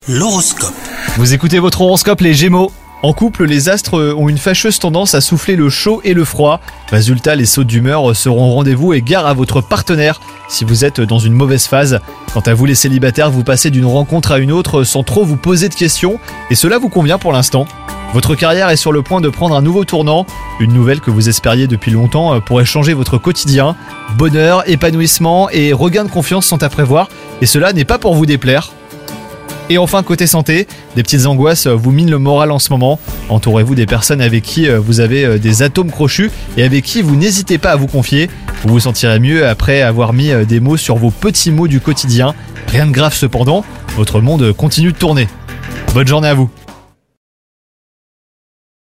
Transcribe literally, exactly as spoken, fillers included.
L'horoscope. Vous écoutez votre horoscope les Gémeaux. En couple, les astres ont une fâcheuse tendance à souffler le chaud et le froid. Résultat, les sautes d'humeur seront au rendez-vous et gare à votre partenaire si vous êtes dans une mauvaise phase. Quant à vous les célibataires, vous passez d'une rencontre à une autre sans trop vous poser de questions et cela vous convient pour l'instant. Votre carrière est sur le point de prendre un nouveau tournant. Une nouvelle que vous espériez depuis longtemps pourrait changer votre quotidien. Bonheur, épanouissement et regain de confiance sont à prévoir et cela n'est pas pour vous déplaire. Et enfin, côté santé, des petites angoisses vous minent le moral en ce moment. Entourez-vous des personnes avec qui vous avez des atomes crochus et avec qui vous n'hésitez pas à vous confier. Vous vous sentirez mieux après avoir mis des mots sur vos petits mots du quotidien. Rien de grave cependant, votre monde continue de tourner. Bonne journée à vous.